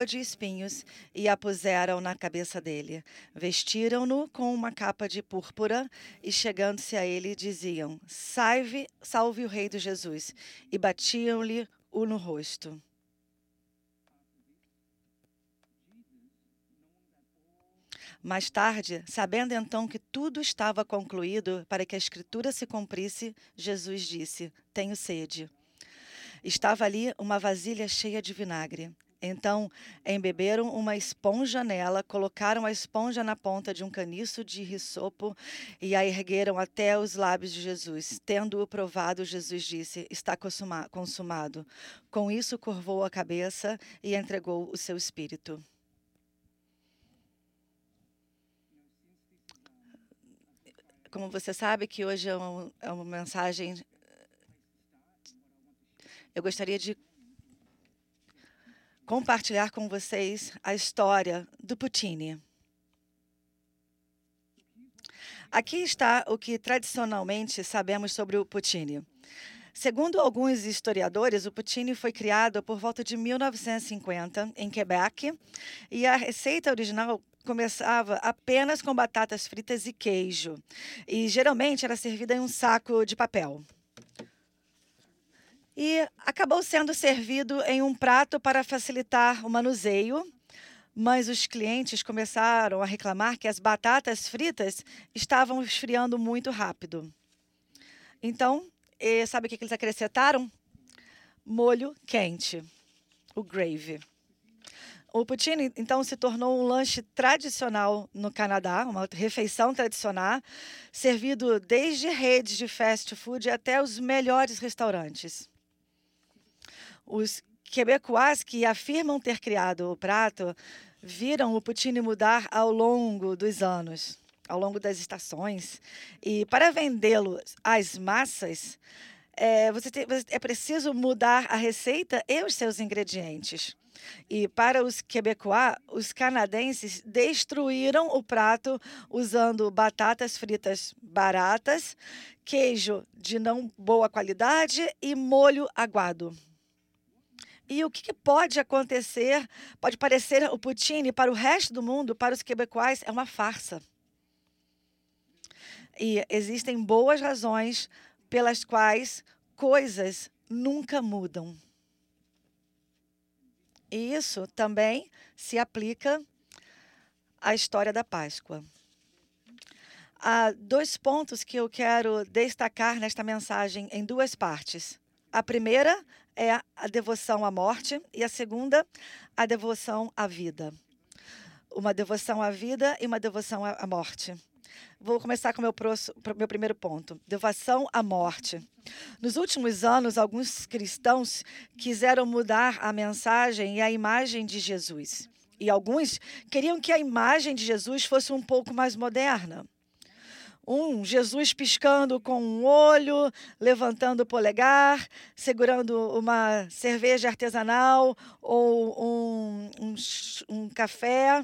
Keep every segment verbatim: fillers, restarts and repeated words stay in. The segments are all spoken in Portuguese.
de espinhos e a puseram na cabeça dele. Vestiram-no com uma capa de púrpura e, chegando-se a ele, diziam: Salve, salve o rei dos Jesus! E batiam-lhe o no rosto. Mais tarde, sabendo então que tudo estava concluído para que a escritura se cumprisse, Jesus disse: Tenho sede. Estava ali uma vasilha cheia de vinagre. Então, embeberam uma esponja nela, colocaram a esponja na ponta de um caniço de risopo e a ergueram até os lábios de Jesus. Tendo-o provado, Jesus disse: Está consuma- consumado. Com isso, curvou a cabeça e entregou o seu espírito. Como você sabe que hoje é, um, é uma mensagem, eu gostaria de compartilhar com vocês a história do Puccini. Aqui está o que tradicionalmente sabemos sobre o Puccini. Segundo alguns historiadores, o Puccini foi criado por volta de mil novecentos e cinquenta em Quebec e a receita original começava apenas com batatas fritas e queijo e geralmente era servida em um saco de papel. E acabou sendo servido em um prato para facilitar o manuseio, mas os clientes começaram a reclamar que as batatas fritas estavam esfriando muito rápido. Então, e sabe o que eles acrescentaram? Molho quente, o gravy. O poutine, então, se tornou um lanche tradicional no Canadá, uma refeição tradicional, servido desde redes de fast food até os melhores restaurantes. Os quebecois que afirmam ter criado o prato viram o poutine mudar ao longo dos anos, ao longo das estações. E para vendê-lo às massas, é, você tem, é preciso mudar a receita e os seus ingredientes. E para os quebecois, os canadenses destruíram o prato usando batatas fritas baratas, queijo de não boa qualidade e molho aguado. E o que, que pode acontecer, pode parecer o poutine para o resto do mundo, para os quebecois, é uma farsa. E existem boas razões pelas quais coisas nunca mudam. E isso também se aplica à história da Páscoa. Há dois pontos que eu quero destacar nesta mensagem em duas partes. A primeira é a devoção à morte e a segunda, a devoção à vida. Uma devoção à vida e uma devoção à morte. Vou começar com o meu, meu primeiro ponto, devoção à morte. Nos últimos anos, alguns cristãos quiseram mudar a mensagem e a imagem de Jesus. E alguns queriam que a imagem de Jesus fosse um pouco mais moderna. Um Jesus piscando com um olho, levantando o polegar, segurando uma cerveja artesanal ou um, um, um café.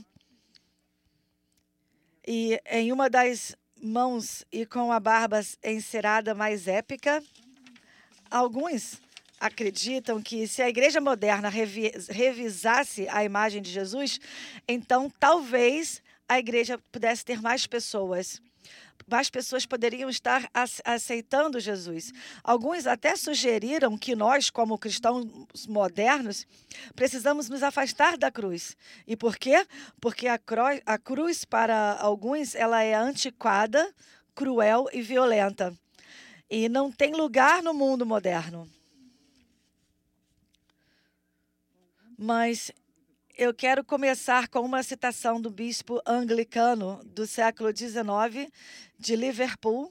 E em uma das mãos e com a barba encerada mais épica. Alguns acreditam que se a igreja moderna revi revisasse a imagem de Jesus, então talvez a igreja pudesse ter mais pessoas. Mais pessoas poderiam estar aceitando Jesus. Alguns até sugeriram que nós, como cristãos modernos, precisamos nos afastar da cruz. E por quê? Porque a, cru a cruz, para alguns, ela é antiquada, cruel e violenta. E não tem lugar no mundo moderno. Mas eu quero começar com uma citação do bispo anglicano do século dezenove, de Liverpool,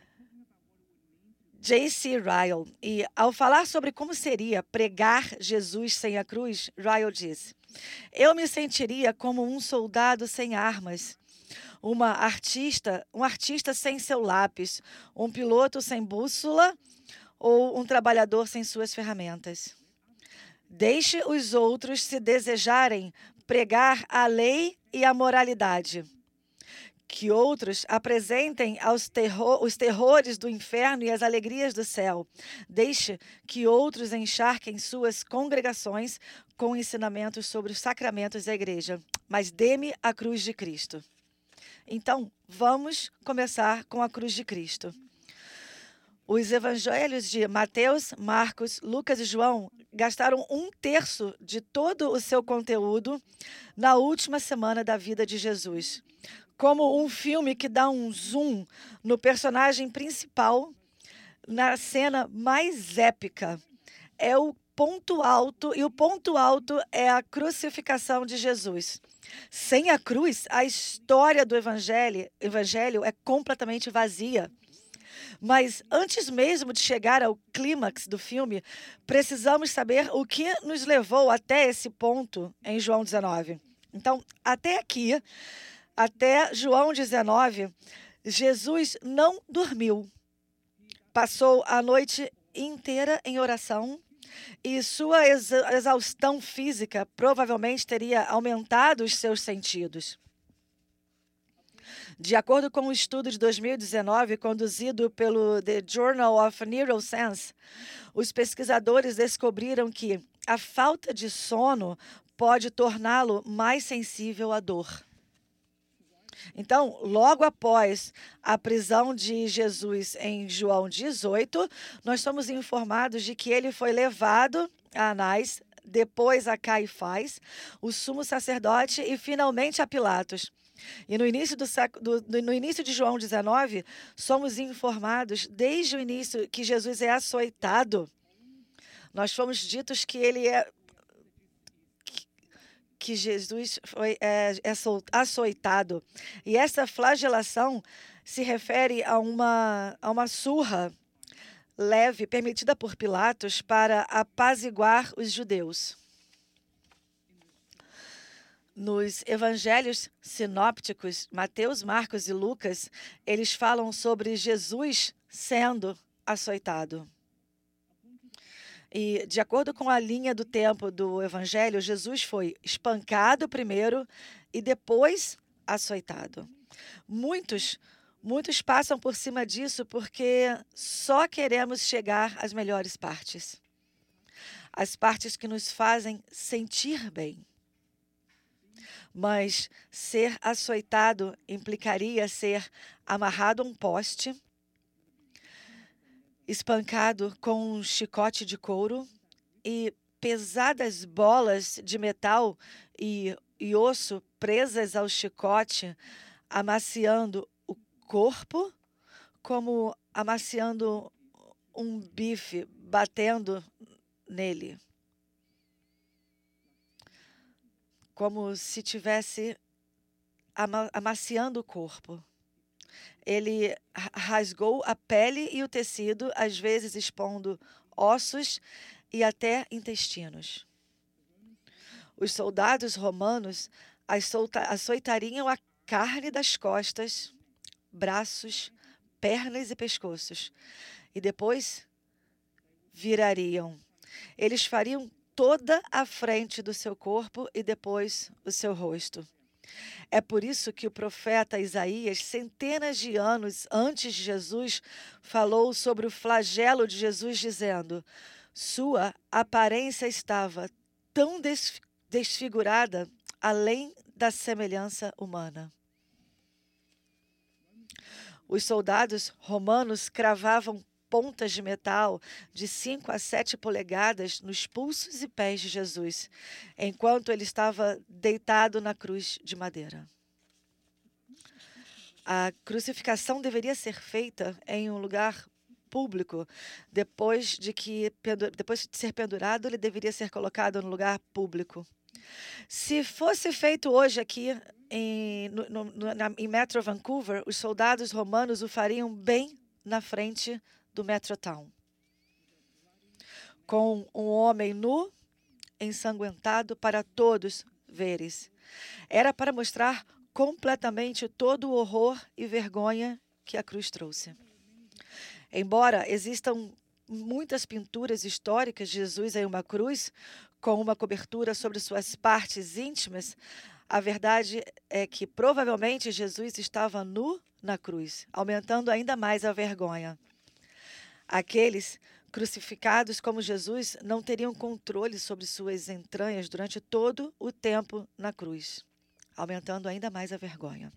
J C Ryle. E ao falar sobre como seria pregar Jesus sem a cruz, Ryle diz: eu me sentiria como um soldado sem armas, uma artista, um artista sem seu lápis, um piloto sem bússola ou um trabalhador sem suas ferramentas. Deixe os outros, se desejarem, pregar a lei e a moralidade. que outros apresentem aos terror, os terrores do inferno e as alegrias do céu. Deixe que outros encharquem suas congregações com ensinamentos sobre os sacramentos da igreja, mas dê-me a cruz de Cristo. Então, vamos começar com a cruz de Cristo. Os evangelhos de Mateus, Marcos, Lucas e João gastaram um terço de todo o seu conteúdo na última semana da vida de Jesus, como um filme que dá um zoom no personagem principal, na cena mais épica. É o ponto alto, e o ponto alto é a crucificação de Jesus. Sem a cruz, a história do evangelho, evangelho é completamente vazia. Mas antes mesmo de chegar ao clímax do filme, precisamos saber o que nos levou até esse ponto em João dezenove. Então, até aqui, até João dezenove, Jesus não dormiu. Passou a noite inteira em oração e sua exa- exaustão física provavelmente teria aumentado os seus sentidos. De acordo com um estudo de dois mil e dezenove conduzido pelo The Journal of Neuroscience, os pesquisadores descobriram que a falta de sono pode torná-lo mais sensível à dor. Então, logo após a prisão de Jesus em João dezoito, nós somos informados de que ele foi levado a Anás, depois a Caifás, o sumo sacerdote e finalmente a Pilatos. E no início, do século, do, no início de João dezenove, somos informados desde o início que Jesus é açoitado. Nós fomos ditos que ele é que Jesus foi é, é açoitado. E essa flagelação se refere a uma, a uma surra leve permitida por Pilatos para apaziguar os judeus. Nos evangelhos sinópticos, Mateus, Marcos e Lucas, eles falam sobre Jesus sendo açoitado. E, de acordo com a linha do tempo do evangelho, Jesus foi espancado primeiro e depois açoitado. Muitos, muitos passam por cima disso porque só queremos chegar às melhores partes. As partes que nos fazem sentir bem. Mas ser açoitado implicaria ser amarrado a um poste, espancado com um chicote de couro e pesadas bolas de metal e, e osso presas ao chicote, amaciando o corpo, como amaciando um bife, batendo nele. Como se tivesse ama- amaciando o corpo. Ele rasgou a pele e o tecido, às vezes expondo ossos e até intestinos. Os soldados romanos açoitariam a carne das costas, braços, pernas e pescoços, e depois virariam. Eles fariam toda a frente do seu corpo e depois o seu rosto. É por isso que o profeta Isaías, centenas de anos antes de Jesus, falou sobre o flagelo de Jesus, dizendo: sua aparência estava tão desfigurada além da semelhança humana. Os soldados romanos cravavam pontas de metal de cinco a sete polegadas nos pulsos e pés de Jesus, enquanto ele estava deitado na cruz de madeira. A crucificação deveria ser feita em um lugar público. Depois de, que, depois de ser pendurado, ele deveria ser colocado no lugar público. Se fosse feito hoje aqui em, no, no, na, em Metro Vancouver, os soldados romanos o fariam bem na frente do Metrotown, com um homem nu, ensanguentado para todos veres. Era para mostrar completamente todo o horror e vergonha que a cruz trouxe. Embora existam muitas pinturas históricas de Jesus em uma cruz, com uma cobertura sobre suas partes íntimas, A verdade é que provavelmente Jesus estava nu na cruz, aumentando ainda mais a vergonha. Aqueles crucificados como Jesus não teriam controle sobre suas entranhas durante todo o tempo na cruz, aumentando ainda mais a vergonha.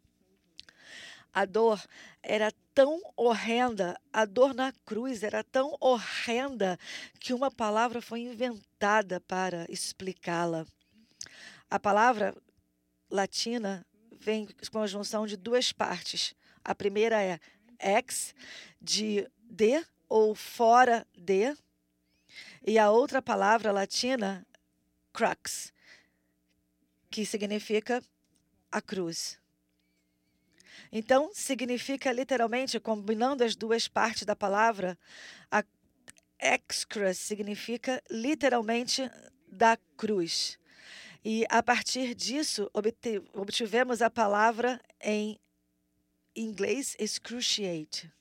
A dor era tão horrenda, a dor na cruz era tão horrenda que uma palavra foi inventada para explicá-la. A palavra latina vem com a junção de duas partes. A primeira é ex, de de ou fora de, e a outra palavra latina, crux, que significa a cruz. Então, significa literalmente, combinando as duas partes da palavra, a excrus significa literalmente da cruz. E a partir disso, obtivemos a palavra em inglês excruciate.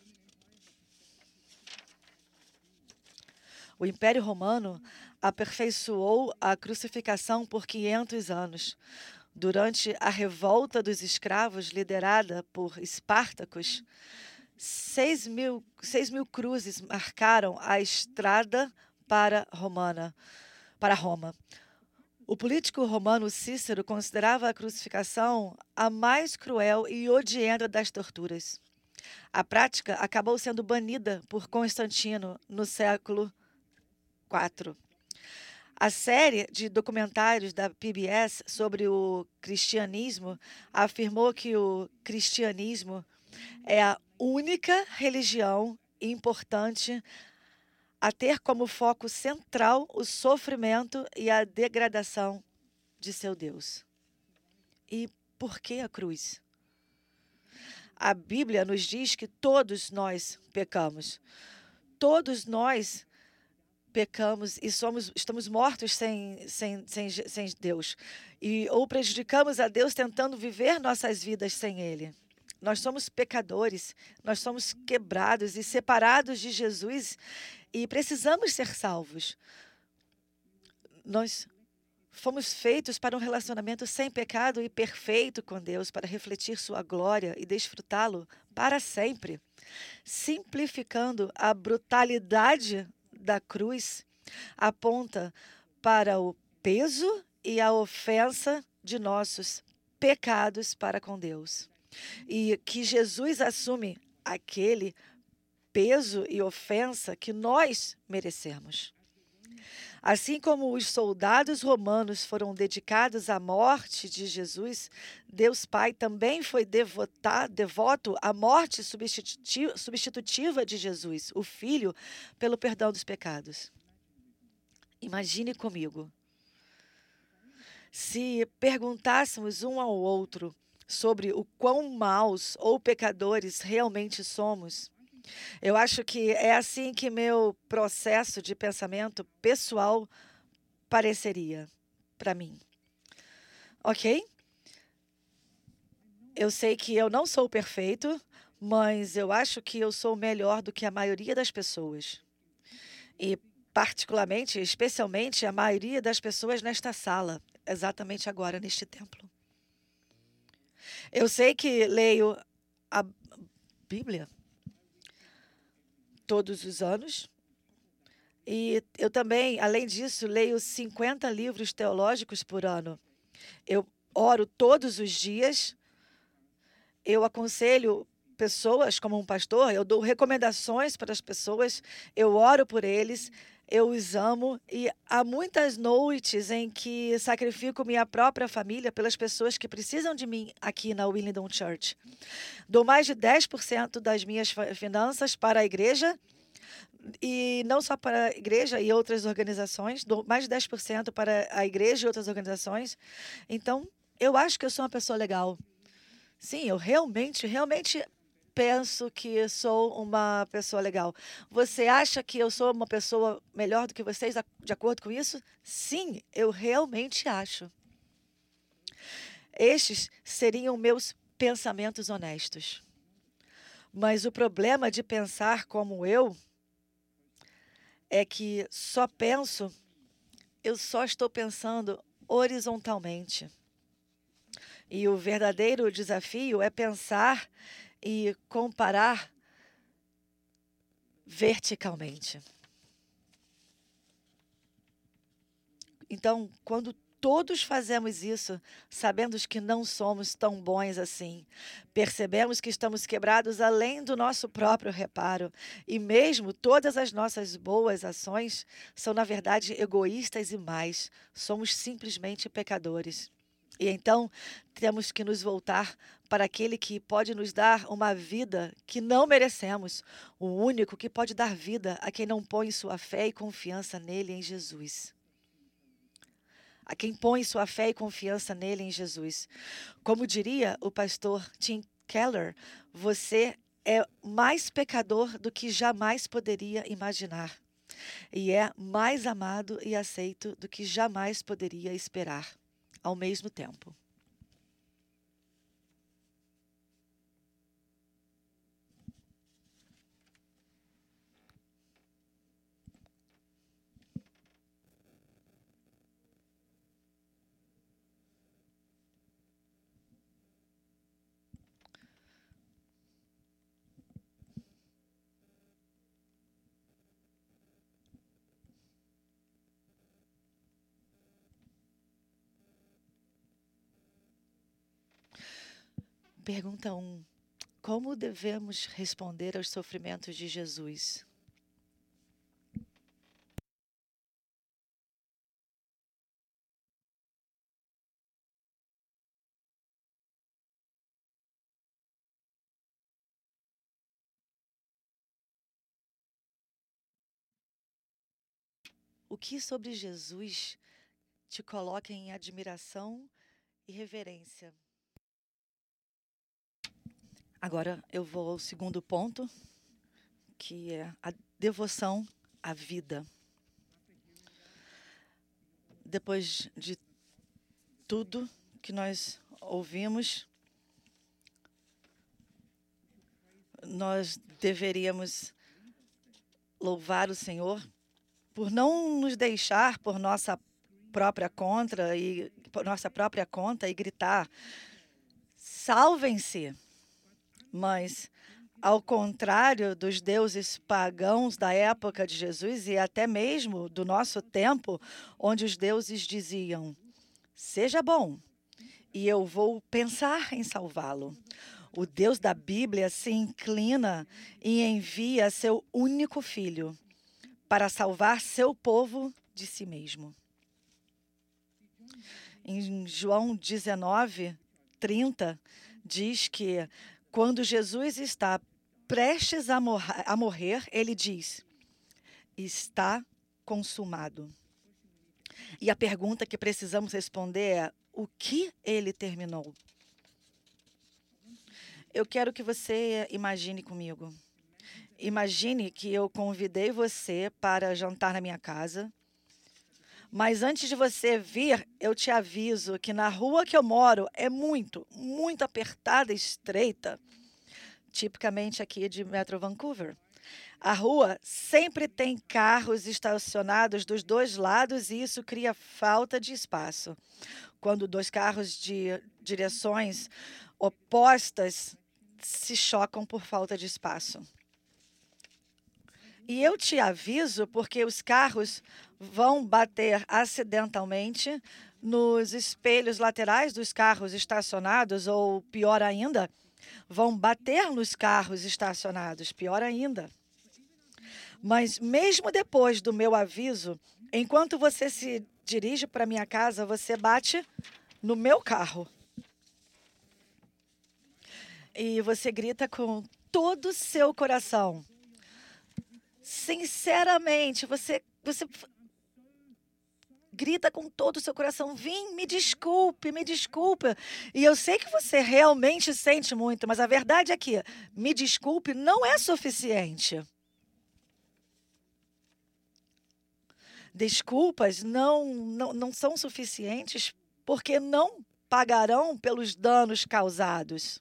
O Império Romano aperfeiçoou a crucificação por quinhentos anos. Durante a revolta dos escravos, liderada por Espartacus, seis mil, seis mil cruzes marcaram a estrada para, Romana, para Roma. O político romano Cícero considerava a crucificação a mais cruel e odienta das torturas. A prática acabou sendo banida por Constantino no século quatro. A série de documentários da P B S sobre o cristianismo afirmou que o cristianismo é a única religião importante a ter como foco central o sofrimento e a degradação de seu Deus. E por que a cruz? A Bíblia nos diz que todos nós pecamos. Todos nós pecamos e somos, estamos mortos sem, sem, sem, sem Deus. E, ou prejudicamos a Deus tentando viver nossas vidas sem Ele. Nós somos pecadores, nós somos quebrados e separados de Jesus e precisamos ser salvos. Nós fomos feitos para um relacionamento sem pecado e perfeito com Deus, para refletir sua glória e desfrutá-lo para sempre. Simplificando a brutalidade da cruz, aponta para o peso e a ofensa de nossos pecados para com Deus. E que Jesus assume aquele peso e ofensa que nós merecemos. Assim como os soldados romanos foram dedicados à morte de Jesus, Deus Pai também foi devota, devoto à morte substitutiva, substitutiva de Jesus, o Filho, pelo perdão dos pecados. Imagine comigo, se perguntássemos um ao outro sobre o quão maus ou pecadores realmente somos. Eu acho que é assim que meu processo de pensamento pessoal pareceria para mim. Ok? Eu sei que eu não sou perfeito, mas eu acho que eu sou melhor do que a maioria das pessoas. E particularmente, especialmente, a maioria das pessoas nesta sala, exatamente agora, neste templo. Eu sei que leio a Bíblia todos os anos. E eu também, além disso, leio cinquenta livros teológicos por ano. Eu oro todos os dias. Eu aconselho pessoas como um pastor, eu dou recomendações para as pessoas, eu oro por eles, eu os amo e há muitas noites em que sacrifico minha própria família pelas pessoas que precisam de mim aqui na Willingdon Church. Dou mais de dez por cento das minhas finanças para a igreja, e não só para a igreja e outras organizações, dou mais de dez por cento para a igreja e outras organizações. Então, eu acho que eu sou uma pessoa legal. Sim, eu realmente, realmente penso que sou uma pessoa legal. Você acha que eu sou uma pessoa melhor do que vocês, de acordo com isso? Sim, eu realmente acho. Estes seriam meus pensamentos honestos. Mas o problema de pensar como eu é que só penso, eu só estou pensando horizontalmente. E o verdadeiro desafio é pensar e comparar verticalmente. Então, quando todos fazemos isso, sabendo que não somos tão bons assim, percebemos que estamos quebrados além do nosso próprio reparo, e mesmo todas as nossas boas ações são, na verdade, egoístas e más, somos simplesmente pecadores. E então temos que nos voltar para aquele que pode nos dar uma vida que não merecemos, o único que pode dar vida a quem não põe sua fé e confiança nele, em Jesus. A quem põe sua fé e confiança nele, em Jesus. Como diria o pastor Tim Keller, você é mais pecador do que jamais poderia imaginar. E é mais amado e aceito do que jamais poderia esperar, ao mesmo tempo. Pergunta um. Como devemos responder aos sofrimentos de Jesus? O que sobre Jesus te coloca em admiração e reverência? Agora eu vou ao segundo ponto, que é a devoção à vida. Depois de tudo que nós ouvimos, nós deveríamos louvar o Senhor por não nos deixar por nossa própria conta e por nossa própria conta e gritar: salvem-se. Mas, ao contrário dos deuses pagãos da época de Jesus e até mesmo do nosso tempo, onde os deuses diziam: seja bom, e eu vou pensar em salvá-lo. O Deus da Bíblia se inclina e envia seu único filho para salvar seu povo de si mesmo. Em João dezenove, trinta, diz que quando Jesus está prestes a, mor a morrer, ele diz: está consumado. E a pergunta que precisamos responder é: o que ele terminou? Eu quero que você imagine comigo. Imagine que eu convidei você para jantar na minha casa. Mas antes de você vir, eu te aviso que na rua que eu moro é muito, muito apertada e estreita, tipicamente aqui de Metro Vancouver. A rua sempre tem carros estacionados dos dois lados e isso cria falta de espaço. Quando dois carros de direções opostas se chocam por falta de espaço. E eu te aviso porque os carros vão bater acidentalmente nos espelhos laterais dos carros estacionados, ou pior ainda, vão bater nos carros estacionados, pior ainda. Mas mesmo depois do meu aviso, enquanto você se dirige para minha casa, você bate no meu carro. E você grita com todo o seu coração. Sinceramente, você, você grita com todo o seu coração: vim, me desculpe, me desculpe. E eu sei que você realmente sente muito, mas a verdade é que me desculpe não é suficiente. Desculpas não, não, não são suficientes porque não pagarão pelos danos causados.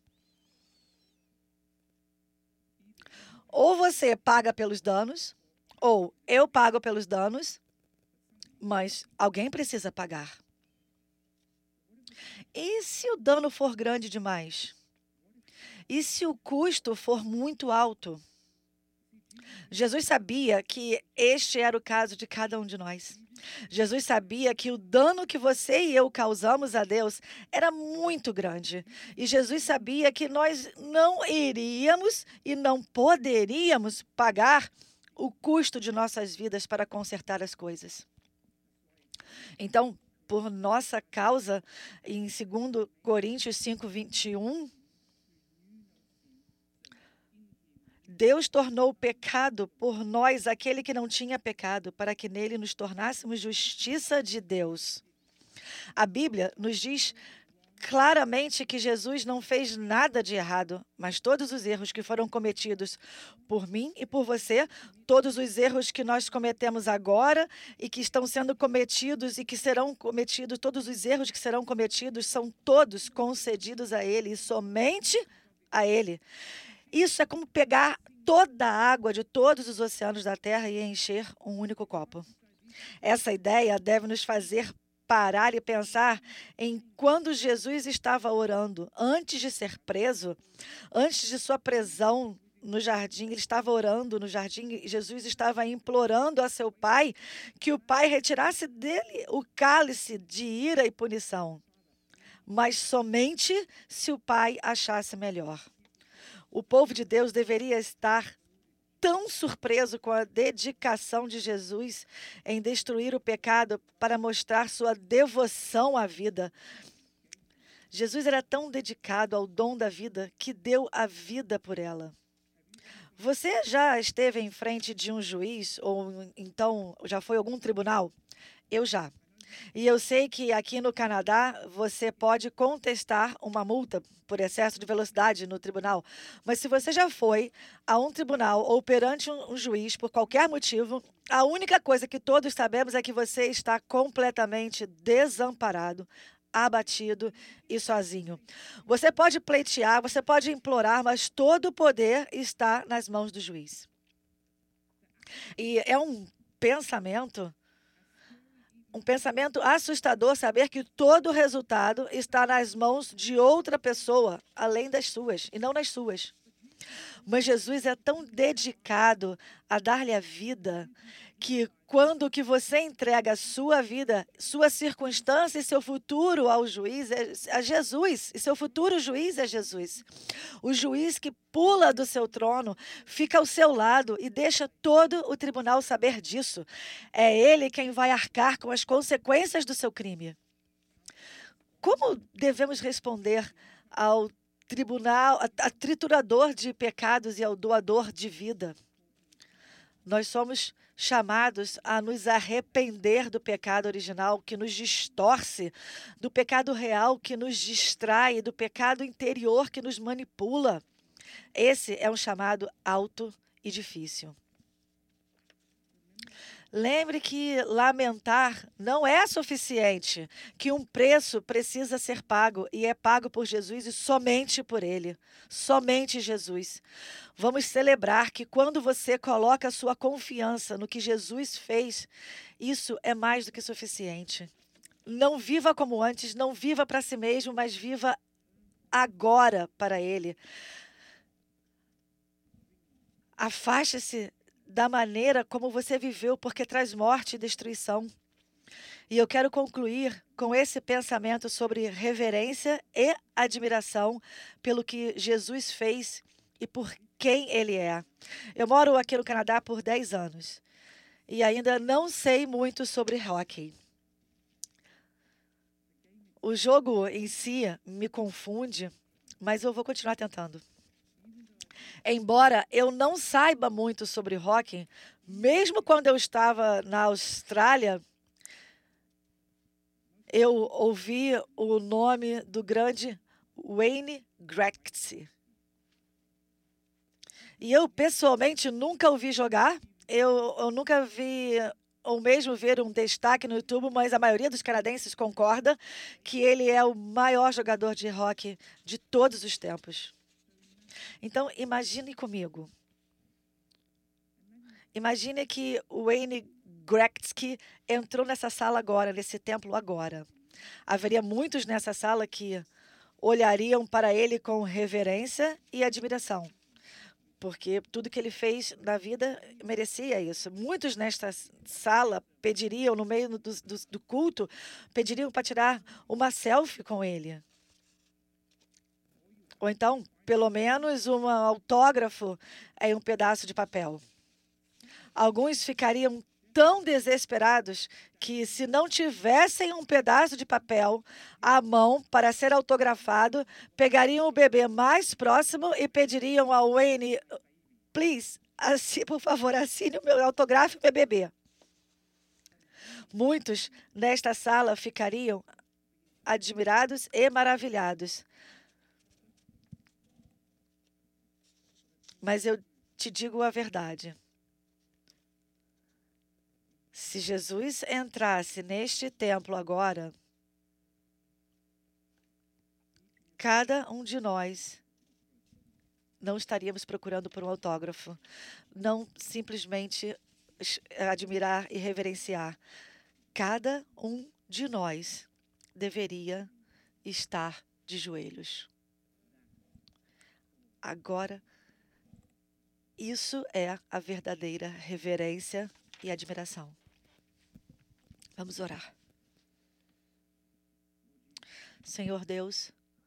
Ou você paga pelos danos, ou eu pago pelos danos, mas alguém precisa pagar. E se o dano for grande demais? E se o custo for muito alto? Jesus sabia que este era o caso de cada um de nós. Jesus sabia que o dano que você e eu causamos a Deus era muito grande. E Jesus sabia que nós não iríamos e não poderíamos pagar o custo de nossas vidas para consertar as coisas. Então, por nossa causa, em segundo Coríntios cinco, vinte e um, Deus tornou pecado por nós aquele que não tinha pecado, para que nele nos tornássemos justiça de Deus. A Bíblia nos diz claramente que Jesus não fez nada de errado, mas todos os erros que foram cometidos por mim e por você, todos os erros que nós cometemos agora e que estão sendo cometidos e que serão cometidos, todos os erros que serão cometidos são todos concedidos a Ele e somente a Ele. Isso é como pegar toda a água de todos os oceanos da Terra e encher um único copo. Essa ideia deve nos fazer parar e pensar em quando Jesus estava orando, antes de ser preso, antes de sua prisão no jardim, ele estava orando no jardim e Jesus estava implorando a seu pai que o pai retirasse dele o cálice de ira e punição, mas somente se o pai achasse melhor. O povo de Deus deveria estar tão surpreso com a dedicação de Jesus em destruir o pecado para mostrar sua devoção à vida. Jesus era tão dedicado ao dom da vida que deu a vida por ela. Você já esteve em frente de um juiz ou então já foi a algum tribunal? Eu já. E eu sei que aqui no Canadá você pode contestar uma multa por excesso de velocidade no tribunal. Mas se você já foi a um tribunal ou perante um, um juiz por qualquer motivo, a única coisa que todos sabemos é que você está completamente desamparado, abatido e sozinho. Você pode pleitear, você pode implorar, mas todo o poder está nas mãos do juiz. E é um pensamento Um pensamento assustador saber que todo o resultado está nas mãos de outra pessoa, além das suas, e não nas suas. Mas Jesus é tão dedicado a dar-lhe a vida que quando que você entrega a sua vida, sua circunstância e seu futuro ao juiz, é a Jesus, e seu futuro juiz é Jesus. O juiz que pula do seu trono, fica ao seu lado e deixa todo o tribunal saber disso. É ele quem vai arcar com as consequências do seu crime. Como devemos responder ao tribunal, a, a triturador de pecados e ao doador de vida? Nós somos chamados a nos arrepender do pecado original que nos distorce, do pecado real que nos distrai, do pecado interior que nos manipula. Esse é um chamado alto e difícil. Lembre que lamentar não é suficiente, que um preço precisa ser pago e é pago por Jesus e somente por Ele, somente Jesus. Vamos celebrar que quando você coloca a sua confiança no que Jesus fez, isso é mais do que suficiente. Não viva como antes, não viva para si mesmo, mas viva agora para Ele. Afaste-se da maneira como você viveu, porque traz morte e destruição. E eu quero concluir com esse pensamento sobre reverência e admiração pelo que Jesus fez e por quem Ele é. Eu moro aqui no Canadá por dez anos e ainda não sei muito sobre hóquei. O jogo em si me confunde, mas eu vou continuar tentando. Embora eu não saiba muito sobre hóquei, mesmo quando eu estava na Austrália, eu ouvi o nome do grande Wayne Gretzky. E eu, pessoalmente, nunca o vi jogar. Eu, eu nunca vi, ou mesmo ver um destaque no YouTube, mas a maioria dos canadenses concorda que ele é o maior jogador de hóquei de todos os tempos. Então, imagine comigo. Imagine que o Wayne Gretzky entrou nessa sala agora, nesse templo agora. Haveria muitos nessa sala que olhariam para ele com reverência e admiração, porque tudo que ele fez na vida merecia isso. Muitos nesta sala pediriam, no meio do, do, do culto, pediriam para tirar uma selfie com ele. Ou então, pelo menos, um autógrafo em um pedaço de papel. Alguns ficariam tão desesperados que, se não tivessem um pedaço de papel à mão para ser autografado, pegariam o bebê mais próximo e pediriam ao Wayne: please, assi- por favor, assine o meu autógrafo, meu bebê. Muitos nesta sala ficariam admirados e maravilhados. Mas eu te digo a verdade. Se Jesus entrasse neste templo agora, cada um de nós não estaríamos procurando por um autógrafo, não simplesmente admirar e reverenciar. Cada um de nós deveria estar de joelhos. Agora, isso é a verdadeira reverência e admiração. Vamos orar. Senhor Deus,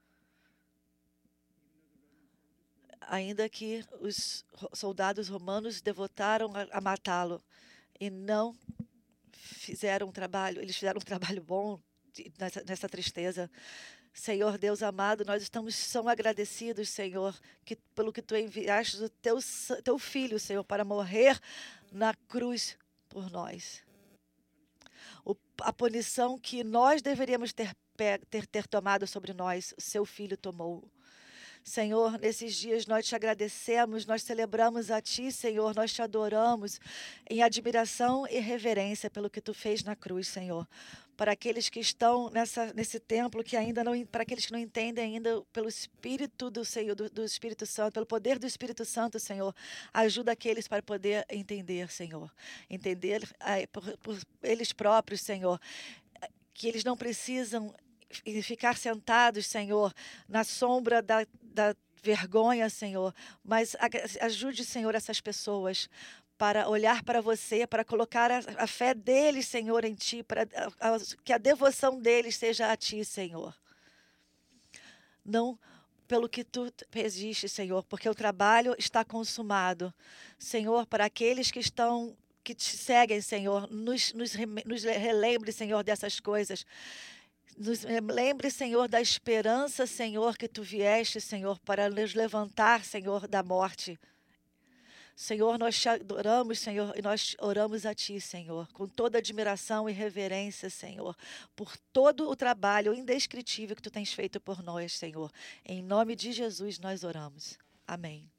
ainda que os soldados romanos devotaram a, a matá-lo e não fizeram um trabalho, eles fizeram um trabalho bom nessa, nessa tristeza. Senhor Deus amado, nós estamos tão agradecidos, Senhor, que, pelo que Tu enviaste o teu, teu Filho, Senhor, para morrer na cruz por nós. O, a punição que nós deveríamos ter, ter, ter tomado sobre nós, o Seu Filho tomou. Senhor, nesses dias nós te agradecemos, nós celebramos a Ti, Senhor, nós te adoramos em admiração e reverência pelo que Tu fez na cruz, Senhor. Para aqueles que estão nessa, nesse templo, que ainda não, para aqueles que não entendem ainda pelo Espírito do Senhor, do, do Espírito Santo, pelo poder do Espírito Santo, Senhor, ajuda aqueles para poder entender, Senhor, entender ai, por, por eles próprios, Senhor, que eles não precisam e ficar sentados, Senhor, na sombra da, da vergonha, Senhor, mas ajude, Senhor, essas pessoas para olhar para você, para colocar a, a fé deles, Senhor, em Ti, para a, a, que a devoção deles seja a Ti, Senhor. Não pelo que Tu existe, Senhor, porque o trabalho está consumado. Senhor, para aqueles que estão, que Te seguem, Senhor, nos, nos, nos relembre, Senhor, dessas coisas. Nos lembre, Senhor, da esperança, Senhor, que Tu vieste, Senhor, para nos levantar, Senhor, da morte. Senhor, nós te adoramos, Senhor, e nós oramos a Ti, Senhor, com toda admiração e reverência, Senhor, por todo o trabalho indescritível que Tu tens feito por nós, Senhor. Em nome de Jesus nós oramos. Amém.